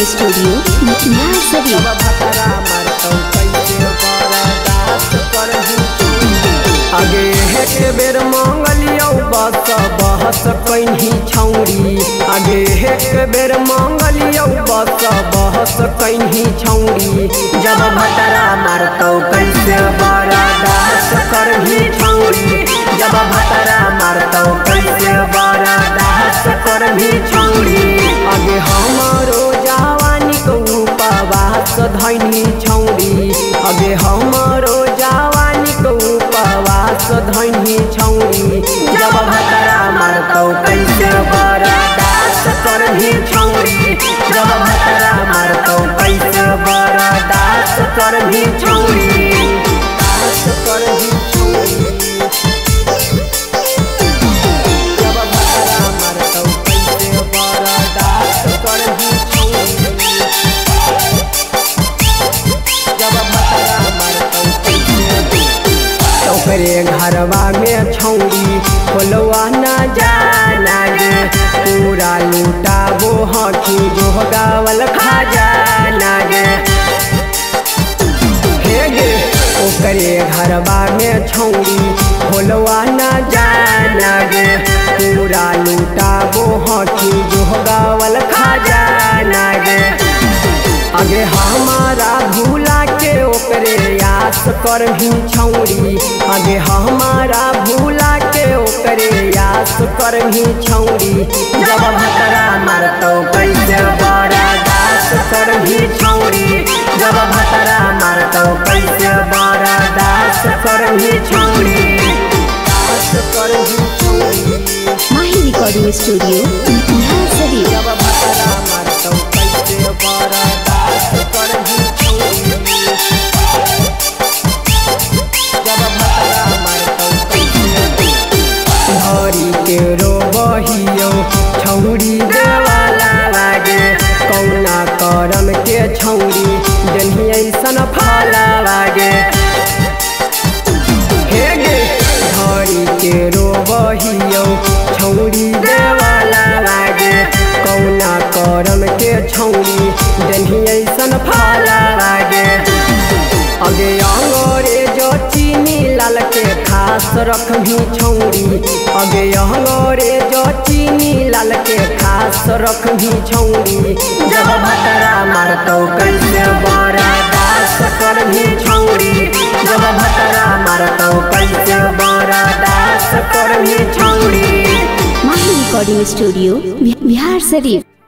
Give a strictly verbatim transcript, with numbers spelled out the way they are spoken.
Studio Bihar Sharif. आगे एक बेर मांगलियो बस बहस कहीं छौरी। आगे एक बेर मांगलियो बस बहस कहीं छौरी। जब भतरा मारतौ कैसे बर्दाश्त करही छौरी। जब भतरा मारतौ कैसे बर्दाश्त करही छौरी। आगे हमारो जवानी को उपवास धैनी छौरी। आगे हमारो जवानी को उपवास धैनी छौरी। जब भतरा मारतौ कैसे बर्दाश्त करही छौरी। जब भतरा मारतौ कैसे बर्दाश्त करही छौरी। बर्दाश्त करही छौरी। जब भतरा मारतौ कैसे बर्दाश्त करही छौरी। जब भतरा मारतौ कैसे ओकरे घरवा में छौरी खोलवा न जाना गे। पूरा लूटाबो हकी जो गावल खजाना गे। हे गे ओकरे घरवा में छौरी खोलवा न जाना गे। पूरा लूटाबो हकी जो गावल खजाना गे। आगे हमारा भूला के ओकरे यास करही छौरी। आगे हमारा भूला के ओकरे यास करही छौरी। जब भतरा मारतौ कैसे बर्दाश्त करही छौरी। जब भतरा मारतौ कैसे बर्दाश्त करही छौरी। बर्दाश्त करही छौरी। माही रिकॉर्डिंग स्टूडियो बिहार शरीफ। जब भतरा मारतौ कैसे बर्दाश्त करही छौरी। जब भतरा मारतौ कैसे धरी के रोबहियो छौरी देवाला लागे। कौना करम के छौरी देही ऐसन फाला लागे। हे गे धरी के रोबहियो छौरी देवाला लागे। कौना करम के छौरी देही ऐसन फाला लागे। आगे अंग्रेजो चीनी लाल के खास रखही छौरी। आगे अंग्रेजो चीनी लाल के खास रखही छौरी। जब भतरा मारतौ कैसे बर्दाश्त करही छौरी। जब भतरा मारतौ कैसे बर्दाश्त करही छौरी। माही रिकॉर्डिंग स्टूडियो बिहार शरीफ।